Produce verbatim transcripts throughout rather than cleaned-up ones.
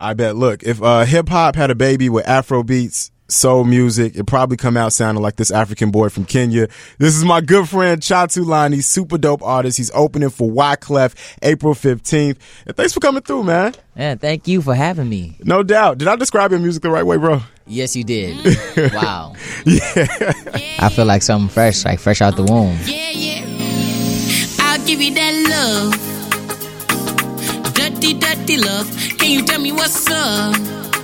I bet. Look, if uh, hip hop had a baby with Afro beats, soul music, it'd probably come out sounding like this African boy from Kenya. This is my good friend Chatulani, super dope artist. He's opening for Wyclef April fifteenth. And thanks for coming through, man. Yeah, thank you for having me. No doubt. Did I describe your music the right way, bro? Yes, you did. Wow. Yeah. I feel like something fresh, like fresh out the womb. Yeah, yeah. I'll give you that love. Dirty, dirty love. Can you tell me what's up?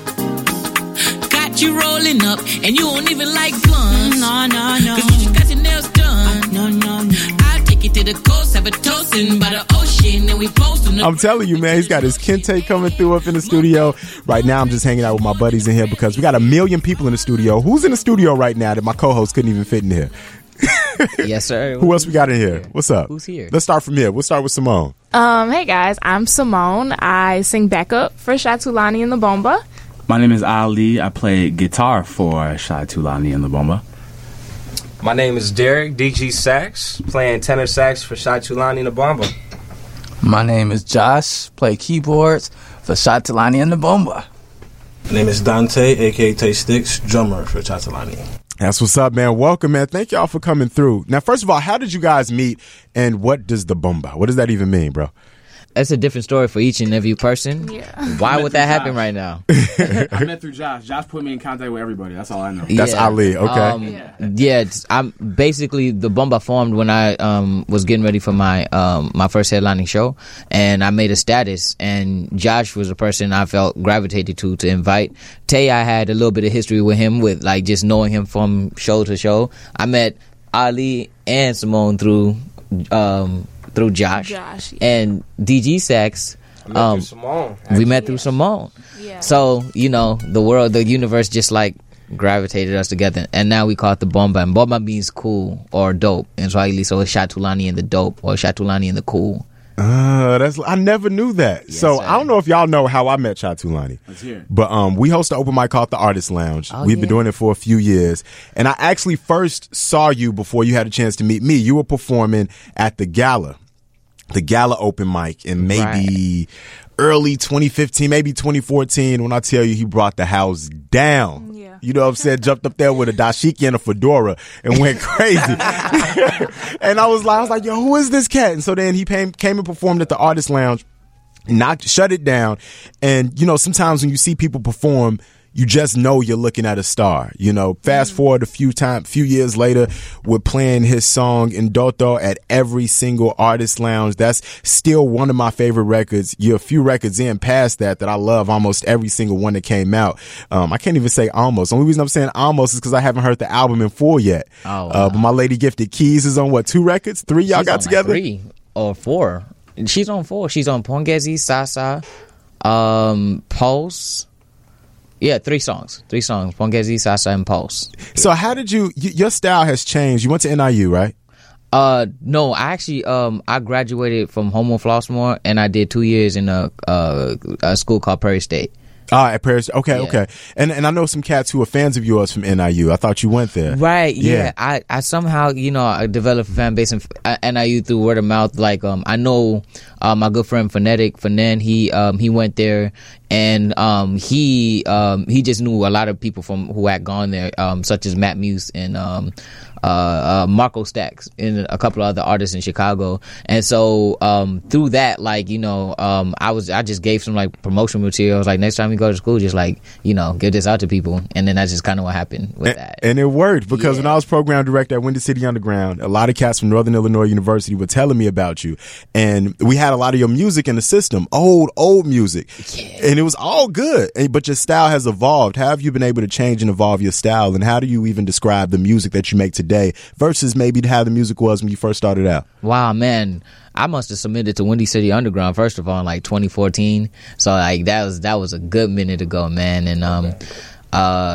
Got you rolling up, and you don't even like blunts. No, no, no. Cause you just got your nails done. Uh, no, no, no. I'll take you to the coast, have a toasting by the ocean, and we posting. I'm telling you, man, he's got his Kente coming through up in the studio. Right now, I'm just hanging out with my buddies in here because we got a million people in the studio. Who's in the studio right now that my co-host couldn't even fit in here? Yes, sir. Who else we got in here? What's up? Who's here? Let's start from here. We'll start with Simone. Um, hey guys, I'm Simone. I sing backup for Chatulani and the Bomba. My name is Ali. I play guitar for Chatulani and the Bomba. My name is Derek, D G Sax, playing tenor sax for Chatulani and the Bomba. My name is Josh, play keyboards for Chatulani and the Bomba. My name is Dante, a k a. Tay Sticks, drummer for Chatulani. That's what's up, man. Welcome, man. Thank y'all for coming through. Now, first of all, how did you guys meet, and what does the Bomba? What does that even mean, bro? That's a different story for each and every person. Yeah. Why would that happen right now? I met through Josh. Josh put me in contact with everybody. That's all I know. That's Yeah. Ali, okay. Um, yeah, yeah it's, I'm basically the Bomba formed when I um, was getting ready for my um, my first headlining show, and I made a status. And Josh was a person I felt gravitated to to invite. Tay, I had a little bit of history with him, with like just knowing him from show to show. I met Ali and Simone through. Um, through Josh, Josh yeah. and D G Sax. I met Um, through Simone. we met through Simone. Yeah. So you know, the world, the universe, just like gravitated us together, and now we call it the Bomba. And Bomba means cool or dope in Swahili, so it's Chatulani and the dope, or Chatulani and the cool. Uh, that's I never knew that. Yes, so sir. I don't know if y'all know how I met Chatulani. Let's hear it. But um, we host an open mic called the Artist Lounge. Oh, We've yeah. been doing it for a few years, and I actually first saw you before you had a chance to meet me. You were performing at the Gala, the Gala open mic, in maybe Right. early twenty fifteen, maybe twenty fourteen. When I tell you, he brought the house down. Yeah. You know what I'm saying? Jumped up there with a dashiki and a fedora and went crazy. And I was like, I was like, yo, who is this cat? And so then he came, came and performed at the Artist Lounge, knocked, shut it down. And, you know, sometimes when you see people perform, you just know you're looking at a star. You know, fast forward a few time, few years later, we're playing his song Ndoto at every single Artist Lounge. That's still one of my favorite records. You're a few records in past that that I love almost every single one that came out. Um, I can't even say almost. The only reason I'm saying almost is because I haven't heard the album in full yet. Oh, wow. uh, but my lady Gifted Keys is on what, two records? Three y'all She's got on, like, together? three or four. She's on four. She's on Pongezi, Sasa, um, Pulse. Yeah, three songs. Three songs. Pongezi, Sasa, and Pulse. So how did you, y- your style has changed. You went to N I U, right? Uh, no, I actually, um, I graduated from Homo Flossmoor, and I did two years in a, uh, a school called Prairie State. Ah, at Paris. Okay, Yeah. okay. And and I know some cats who are fans of yours from N I U. I thought you went there. Right, yeah. Yeah. I, I somehow, you know, I developed a fan base in N I U through word of mouth. Like, um, I know uh, my good friend Phonetic, Fanan, he um, he went there, and um, he um, he just knew a lot of people from who had gone there, um, such as Matt Muse and um, uh, uh, Marco Stacks and a couple of other artists in Chicago. And so um, through that, like, you know, um, I was I just gave some like promotional materials. Like, next time you go to school, just like, you know, give this out to people. And then that's just kind of what happened with And, that. and it worked because Yeah. when I was program director at Windy City Underground, a lot of cats from Northern Illinois University were telling me about you. And we had a lot of your music in the system, old, old music. Yeah. And it was all good. And- But your style has evolved. How have you been able to change and evolve your style? And how do you even describe the music that you make today versus maybe how the music was when you first started out? Wow, man. I must have submitted to Windy City Underground first of all in like twenty fourteen. So like that was that was a good minute ago, man. And um uh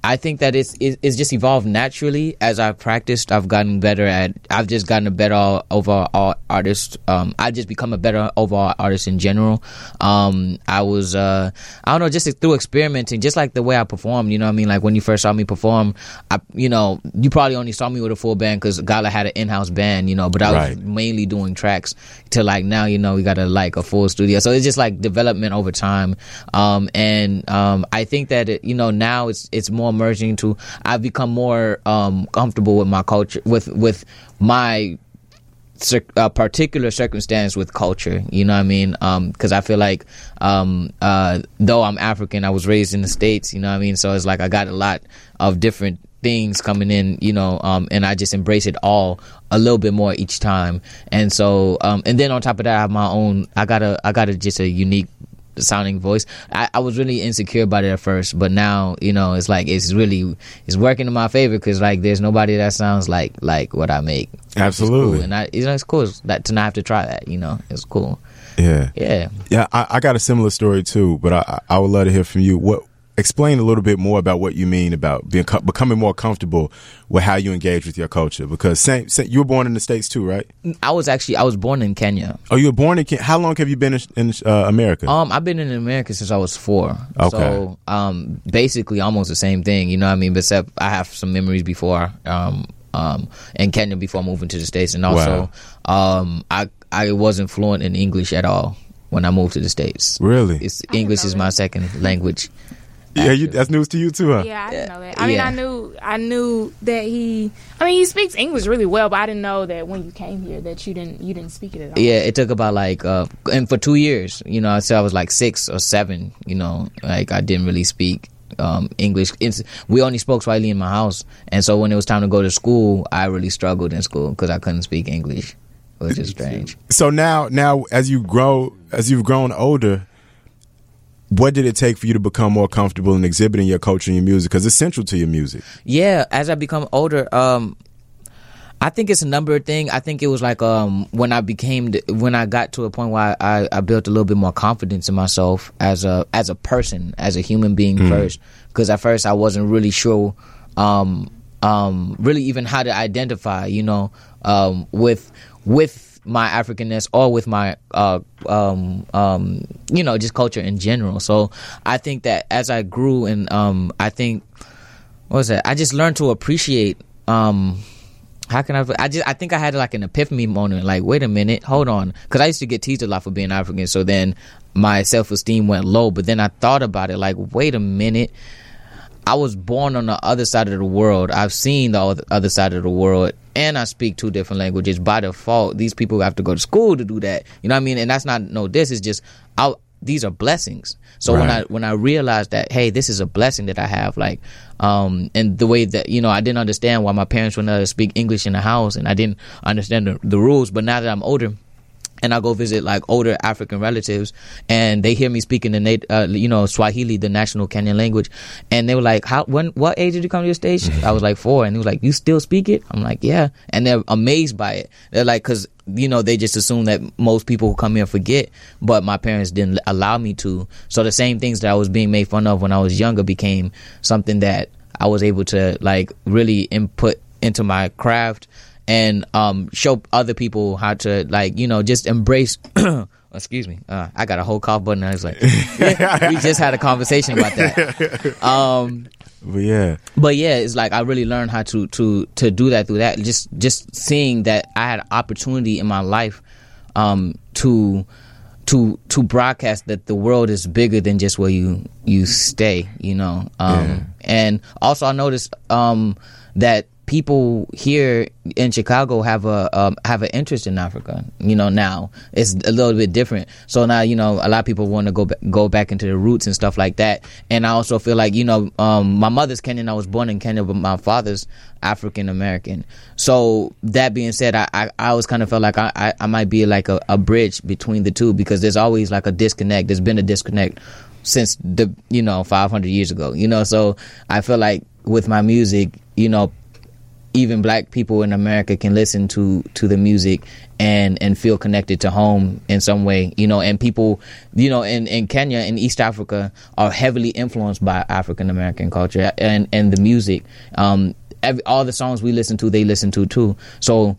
I think that it's it's just evolved naturally as I've practiced. I've gotten better at. I've just gotten a better overall artist. Um, I just become a better overall artist in general. Um, I was uh, I don't know, just through experimenting, just like the way I performed. You know what I mean? Like when you first saw me perform, I you know you probably only saw me with a full band because Gala had an in-house band. You know, but I was Right. mainly doing tracks to like now. You know, we got a like a full studio, so it's just like development over time. Um, and um, I think that it, you know now it's it's more merging to I've become more um, comfortable with my culture with with my cir- uh, particular circumstance with culture, you know what I mean, because um, I feel like um, uh, though I'm African, I was raised in the States, you know what I mean, so it's like I got a lot of different things coming in, you know, um, and I just embrace it all a little bit more each time. And so um, and then on top of that I have my own I got a I got a just a unique sounding voice. I, I was really insecure about it at first, but now you know it's like it's really it's working in my favor because like there's nobody that sounds like like what I make. Absolutely. Cool. And I, you know, it's cool that to not have to try that. You know, it's cool. Yeah, Yeah. yeah. I, I got a similar story too, but I I would love to hear from you. What explain a little bit more about what you mean about being becoming more comfortable with how you engage with your culture, because same, same you were born in the States too, right? I was actually I was born in Kenya. Oh, you were born in Kenya. How long have you been in, in uh, America? Um, I've been in America since I was four. Okay. So, um, basically almost the same thing, you know what I mean? But except I have some memories before, um, um, in Kenya before moving to the States. And also, um, I, I wasn't fluent in English at all when I moved to the States. Really? It's, didn't English know is my that. second language. Yeah, you, that's news to you too, huh? Yeah, I didn't know that. I mean, Yeah. I knew, I knew that he. I mean, he speaks English really well, but I didn't know that when you came here that you didn't, you didn't speak it at all. Yeah, it took about like, uh, and for two years, you know, so I was like six or seven, you know, like I didn't really speak um, English. It's, we only spoke Swahili in my house. And so when it was time to go to school, I really struggled in school because I couldn't speak English, which is strange. So now, now as you grow, as you've grown older, what did it take for you to become more comfortable in exhibiting your culture and your music? Because it's central to your music. Yeah, as I become older, um, I think it's a number of things. I think it was like um, when I became, the, when I got to a point where I, I, I built a little bit more confidence in myself as a as a person, as a human being Mm. first. Because at first I wasn't really sure, um, um, really even how to identify, you know, um, with with. my Africanness or with my uh um um you know just culture in general. So I think that as I grew and um I think what was that I just learned to appreciate um how can I I just I think I had like an epiphany moment, like wait a minute, hold on, because I used to get teased a lot for being African, so then my self-esteem went low. But then I thought about it, like wait a minute, I was born on the other side of the world. I've seen the other side of the world, and I speak two different languages. By default, these people have to go to school to do that. You know what I mean? And that's not no this. It's just I'll, these are blessings. So when I Right. when I realized that, hey, this is a blessing that I have, like, um, and the way that, you know, I didn't understand why my parents would not speak English in the house, and I didn't understand the, the rules. But now that I'm older, and I go visit like older African relatives, and they hear me speaking the nat- uh, you know Swahili, the national Kenyan language, and they were like, "How? When? What age did you come to the States?" I was like four, and they was like, "You still speak it?" I'm like, "Yeah," and they're amazed by it. They're like, because you know they just assume that most people who come here forget, but my parents didn't allow me to. So the same things that I was being made fun of when I was younger became something that I was able to like really input into my craft. And um, show other people how to, like, you know, just embrace. Excuse me, uh, I got a whole cough button. I was like, we just had a conversation about that. Um, But yeah, but yeah, it's like I really learned how to to to do that through that. Just just seeing that I had opportunity in my life um, to to to broadcast that the world is bigger than just where you you stay. You know, um, Yeah. and also I noticed um, that people here in Chicago have a um, have an interest in Africa. You know, now it's a little bit different. So now, you know, a lot of people want to go ba- go back into the roots and stuff like that. And I also feel like, you know, um, my mother's Kenyan. I was born in Kenya, but my father's African American. So that being said, I, I, I always kind of felt like I, I, I might be like a, a bridge between the two, because there's always like a disconnect. There's been a disconnect since the, you know, five hundred years ago. You know, so I feel like with my music, you know, even black people in America can listen to to the music and and feel connected to home in some way, you know. And people, you know, in in Kenya and East Africa are heavily influenced by African American culture and and the music. Um, every, all the songs we listen to, they listen to too. So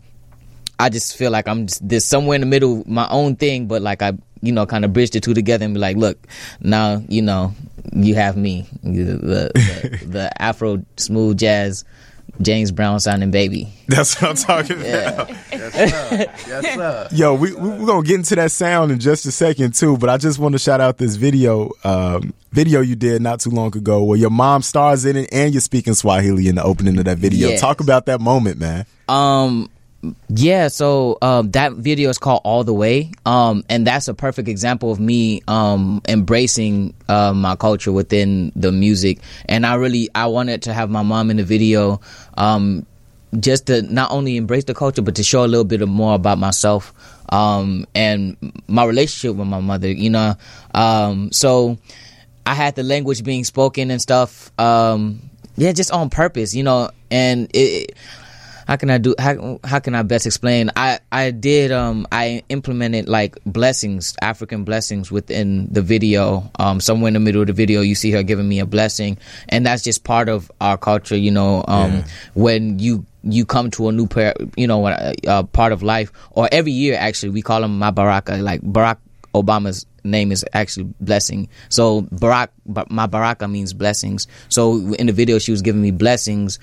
I just feel like I'm just, there's somewhere in the middle, my own thing, but like I, you know, kind of bridge the two together and be like, look, now, you know, you have me, the the, the, the Afro smooth jazz, James Brown sounding baby. That's what I'm talking Yeah. about. Yes, sir. Yes, sir. Yo, we, we, we're going to get into that sound in just a second, too. But I just want to shout out this video um, video you did not too long ago where your mom stars in it and you're speaking Swahili in the opening of that video. Yes. Talk about that moment, man. Um, yeah, so um, that video is called All the Way, um, and that's a perfect example of me um, embracing uh, my culture within the music. And I really, I wanted to have my mom in the video um, just to not only embrace the culture, but to show a little bit of more about myself um, and my relationship with my mother, you know. Um, so I had the language being spoken and stuff, um, yeah, just on purpose, you know, and it... How can I do? How how can I best explain? I I did um I implemented like blessings, African blessings within the video. Um, somewhere in the middle of the video, you see her giving me a blessing, and that's just part of our culture. You know, um, Yeah. when you you come to a new pair, you know, uh, uh, part of life, or every year actually, we call them Mabaraka. Like Barack Obama's name is actually blessing. So Barack, my Baraka means blessings. So in the video, she was giving me blessings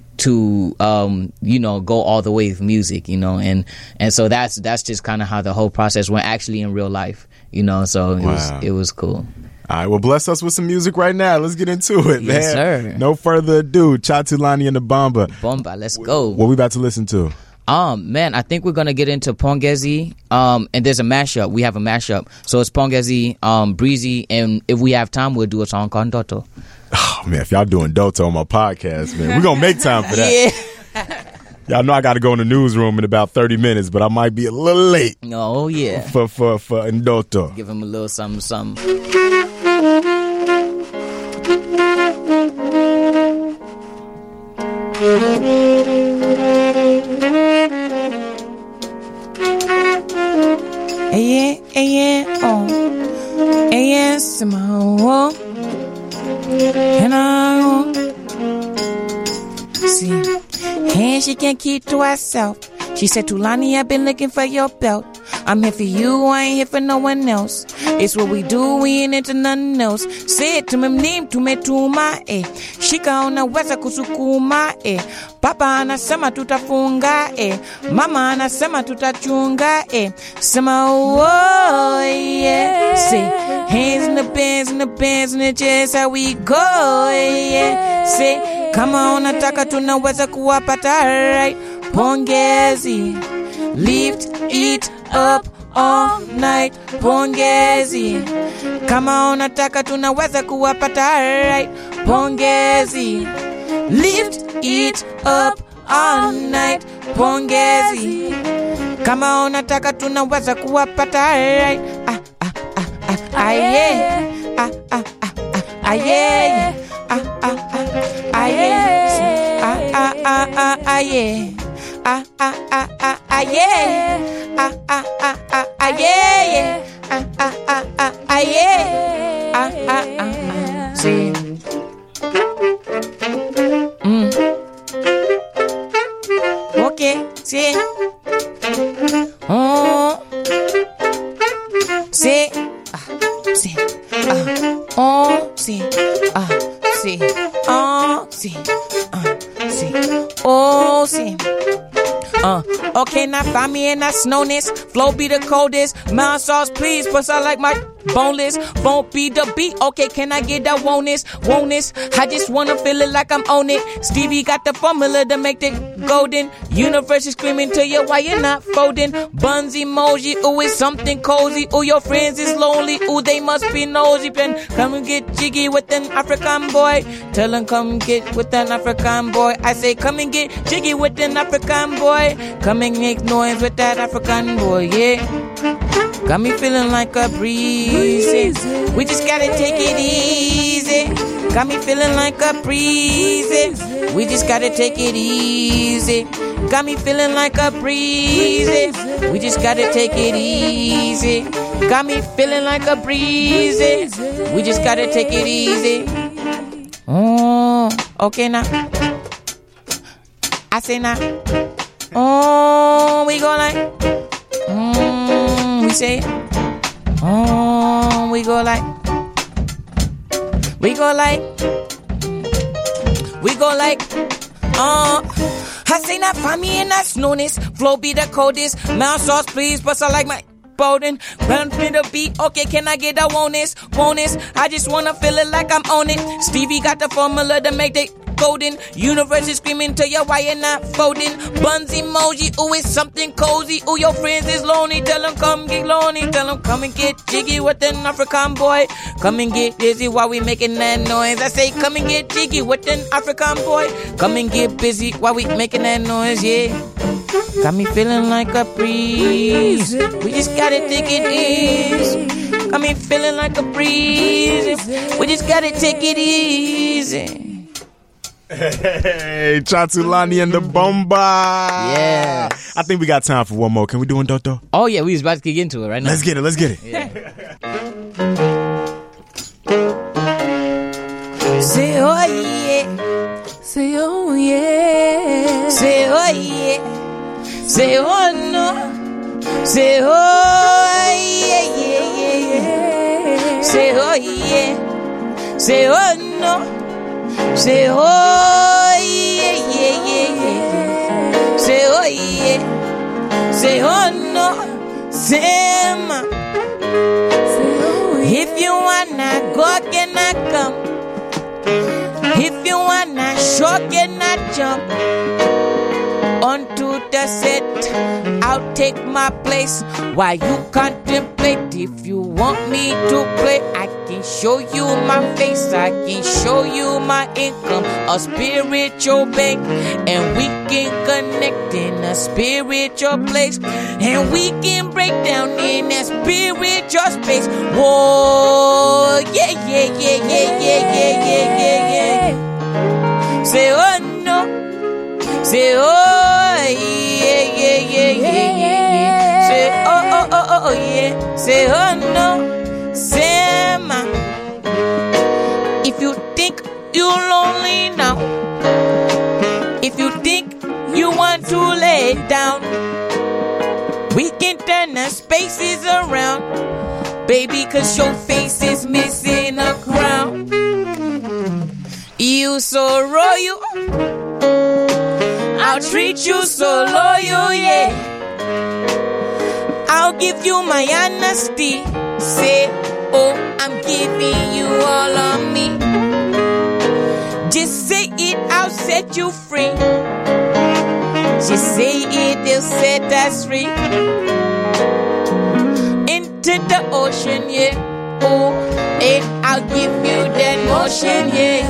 to um you know go all the way with music, you know, and and so that's that's just kind of how the whole process went actually in real life, you know. So it Wow. was it was cool. All right, well, bless us with some music right now. Let's get into it, man. Yes, sir. No further ado, Chatulani and the Bomba. Bomba, let's go. What we about to listen to? Um, man, I think we're gonna get into Pongezi. Um, and there's a mashup. We have a mashup. So it's Pongezi, um, Breezy, and if we have time, we'll do a song called Ndoto. Oh, man, if y'all doing Doto on my podcast, man, we're going to make time for that. Yeah. Y'all know I got to go in the newsroom in about thirty minutes, but I might be a little late Oh yeah. for, for, for Ndoto. Give him a little something, something. Yeah, yeah, oh, yeah, small. And I see, and she can't keep to herself. She said, Tulani, I've been looking for your belt. I'm here for you, I ain't here for no one else. It's what we do, we ain't into nothing else. Say it to me, name to me, to my eh. Shika unaweza kusukuma eh. Papa anasema tutafunga eh. Mama anasema tutachunga eh. Sema oh yeah. Say hands in the bands, in the bands, in the jazz, how we go yeah. Say kama unataka tunaweza kuwapata right. Pongezi, lift it up all night. Pongezi, kama unataka tunaweza kuwapata right. Pongezi, lift it up all night. Pongezi, kama unataka tunaweza kuwapata right. Ah ah ah ah ah yeah. Ah ah ah ah ah yeah. Ah ah ah ah yeah. Ah ah ah ah ah yeah. Ah ah ah ah ah yeah. Ah ah ah ah ah yeah yeah. Ah ah ah ah ah yeah. Ah ah ah ah. See. Mm. Okay. See. Oh. See. Ah. See. Ah. Oh. See. Ah. See. Oh. See. Ah. See. Oh. See. Uh, okay, now find me in that snowness. Flow be the coldest. Mild sauce, please, plus I like my boneless. Won't be the beat. Okay, can I get that won'tness? Won'tness? I just wanna feel it like I'm on it. Stevie got the formula to make it golden. Universe is screaming to you why you're not folding. Buns emoji, ooh, it's something cozy. Ooh, your friends is lonely. Ooh, they must be nosy. Then come and get jiggy with an African boy. Tell them come get with an African boy. I say come and get jiggy with an African boy. Come and make noise with that African boy, yeah. Got me feeling like a breeze. We just gotta take it easy. Got me feeling like a breeze. We just gotta take it easy. Got me feeling like a breeze. We just gotta take it easy. Got me feeling like a breeze. We just gotta take it easy. Oh, okay now. I say now. Oh, we go like. Mm, we say. Oh, we go like. We go like. We go like. Oh. I say not for me and that's snowness. Flow be the coldest. Mouth sauce, please, but I like my Bowden. Run me the beat, okay, can I get a bonus? Bonus, I just wanna feel it like I'm on it. Stevie got the formula to make they golden. Universe is screaming to you why you're not folding. Buns emoji, ooh, it's something cozy. Ooh, your friends is lonely, tell them come get lonely. Tell them come and get jiggy with an African boy. Come and get dizzy while we making that noise. I say come and get jiggy with an African boy. Come and get busy while we making that noise, yeah. Got me feeling like a breeze. We just gotta take it easy. Got me feeling like a breeze. We just gotta take it easy. Hey, Chatulani and the Bomba. Yeah. I think we got time for one more. Can we do one, Dodo? Oh, yeah, we was about to get into it right now. Let's get it. Let's get it. Yeah. Say oh yeah. Say oh yeah. Say oh yeah. Say oh no. Say oh yeah yeah yeah yeah. Say oh yeah. Say oh no. Say oh yeah yeah yeah yeah. Say oh yeah. Say oh no. Say ma. If you wanna go, can I come? If you wanna show, can I jump onto the set? I'll take my place while you contemplate. If you want me to play, I can show you my face. I can show you my income, a spiritual bank, and we can connect in a spiritual place, and we can break down in that spiritual space. Whoa, yeah, yeah, yeah, yeah, yeah, yeah, yeah, yeah, yeah. Say oh no, say oh yeah, yeah, yeah, yeah, yeah. Say oh oh oh oh yeah, say oh no, say ma. If you think you're lonely now, if you think you want to lay down, we can turn the spaces around, baby, cause your face is missing a crown. You so royal, I'll treat you so loyal, yeah. I'll give you my honesty. Say, oh, I'm giving you all of me. Just say it, I'll set you free. Just say it, they'll set us free. Into the ocean, yeah. Oh, and I'll give you that motion, yeah.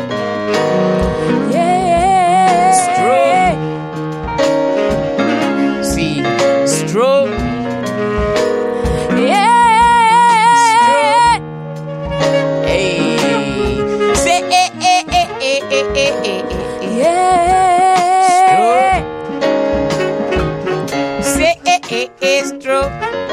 Yeah. Stroke. See, stroke. Yeah. Stroke. Hey. Say, eh, eh, eh, eh, eh, eh, eh, eh. Yeah. Stroke. Say, eh, eh, eh, stroke.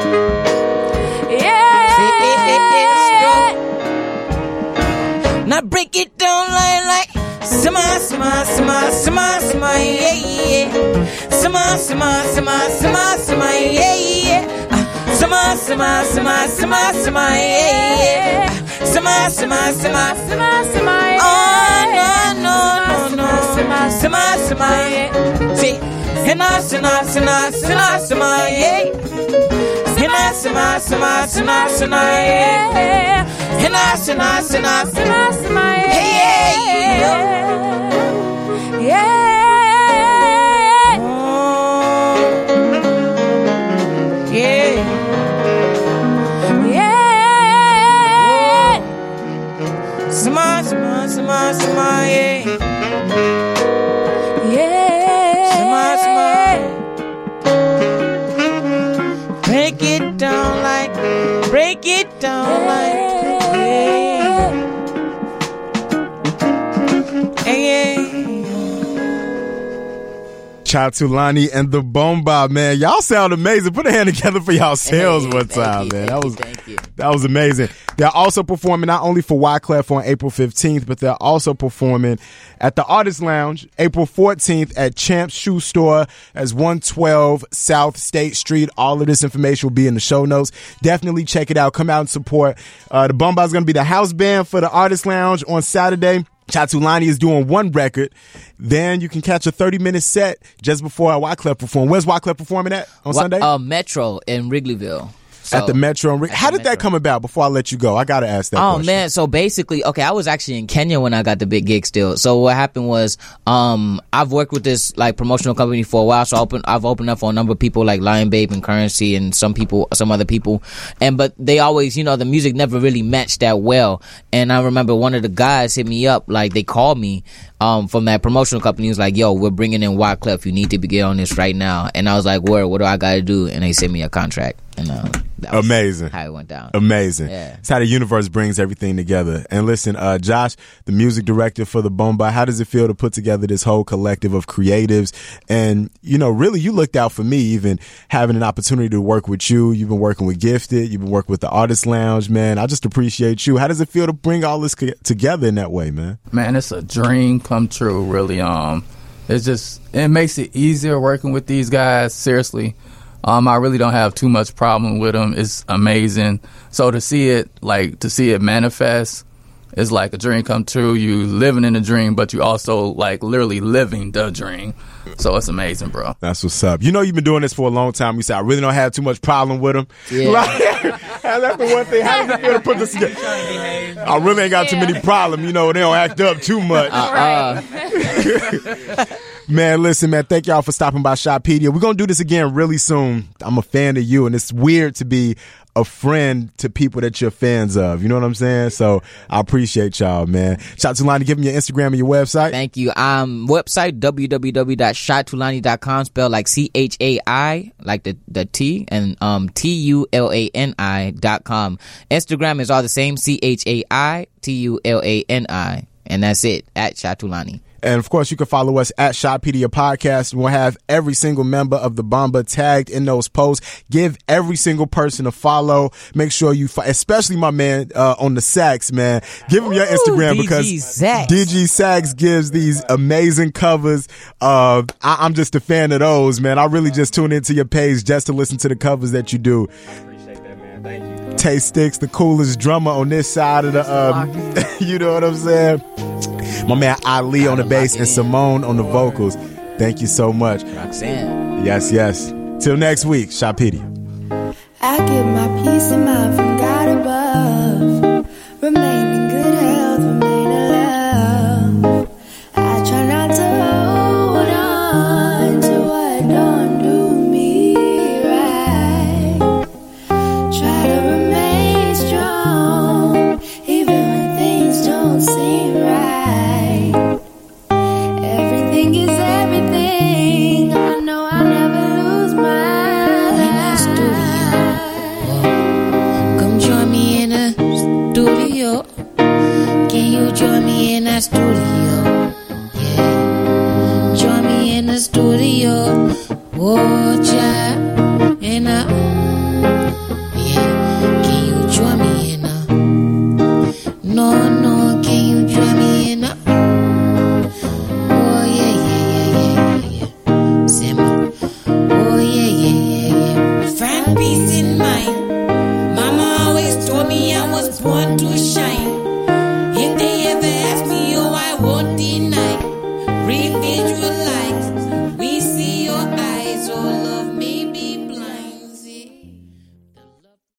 Yeah. Say, eh, eh, eh, stroke. Now break it down like, like. Sama, sama, sama, sama, sama, yeah, yeah. Sama, sama, sama, sama, sama, yeah, yeah. Ah, sama, sama, sama, sama, sama, yeah, yeah. Ah, sama, sama, sama, Sama, sama, oh, no, no, no, no. Sama, sama, yeah. See, hina, sana, sana, sana, sama, yeah. Hina, sama, sama, sana, sana, yeah. Hina, sana, sana, sana, sama, hey, yeah, yeah. Yeah. Oh, yeah. Yeah. Sama, sama, sama, sama, yeah. Yeah. Sama, sama. Break it down like, break it down like, yeah. Chatulani and the Bomba, man. Y'all sound amazing. Put a hand together for y'allselves Hey, one thank time, you, man. thank That you, was thank you. that was amazing. They're also performing not only for Wyclef on April fifteenth, but they're also performing at the Artist Lounge April fourteenth at Champ's Shoe Store as one twelve South State Street. All of this information will be in the show notes. Definitely check it out. Come out and support. Uh, the Bomba is going to be the house band for the Artist Lounge on Saturday. Chatulani is doing one record. Then you can catch a thirty-minute set just before Wyclef perform. Where's Wyclef performing at on Wa- Sunday? Uh, Metro in Wrigleyville. So- at the Metro. And How the did that Metro. come about? Before I let you go, I gotta ask that. Oh question. man, so basically, okay, I was actually in Kenya when I got the big gig still. So what happened was, um, I've worked with this like promotional company for a while. So I open, I've opened up for a number of people like Lion Babe and Currency and some people, some other people. And but they always, you know, the music never really matched that well. And I remember one of the guys hit me up, like they called me um from that promotional company. He was like, "Yo, we're bringing in Wyclef. You need to get on this right now." And I was like, "Word, what do I got to do?" And they sent me a contract. And uh, that was Amazing. how it went down. Amazing. Yeah. It's how the universe brings everything together. And listen, uh, Josh, the music director for the Bomba, how does it feel to put together this whole collective of creatives? And, you know, really, you looked out for me, even having an opportunity to work with you. You've been working with Gifted. You've been working with the Artist Lounge, man. I just appreciate you. How does it feel to bring all this co- together in that way, man? Man, it's a dream come true, really. Um, it's just, it makes it easier working with these guys, seriously. Um, I really don't have too much problem with them. It's amazing. So to see it, like, to see it manifest is like a dream come true. You living in a dream, but you also, like, literally living the dream. So it's amazing, bro. That's what's up. You know, you've been doing this for a long time. You say, I really don't have too much problem with them. Yeah. Like, that's the one thing. How does it feel to put this together? I really ain't got too many problems. You know, they don't act up too much. Uh, Man, listen, man, thank y'all for stopping by Shotpedia. We're going to do this again really soon. I'm a fan of you, and it's weird to be a friend to people that you're fans of. You know what I'm saying? So I appreciate y'all, man. Chatulani, give me your Instagram and your website. Thank you. Um, website w w w dot chatulani dot com, spelled like C H A I, like the, the T, and um T U L A N I dot com. Instagram is all the same, C H A I T U L A N I, and that's it, at Chatulani. And of course, you can follow us at Shotpedia Podcast. We'll have every single member of the Bomba tagged in those posts. Give every single person a follow. Make sure you, fo- especially my man uh, on the sax, man. Give him your Instagram D G because Sax. D G Sax gives these amazing covers. Uh, I- I'm just a fan of those, man. I really just tune into your page just to listen to the covers that you do. Appreciate that, man. Thank you. Tay Sticks, the coolest drummer on this side of the, um, you know what I'm saying? My man Ali on the bass and Simone on the vocals. Thank you so much. Roxanne. Yes, yes. Till next week, Shotpedia. I get my peace of mind from God above. Remain in good health, remain in love. I try not to hold on to what don't do me right. Try to remain strong, even when things don't seem right. Everything is everything. I know I never lose my studio. Come join me in a studio. Can you join me in a studio? Yeah. Join me in the studio. Whoa.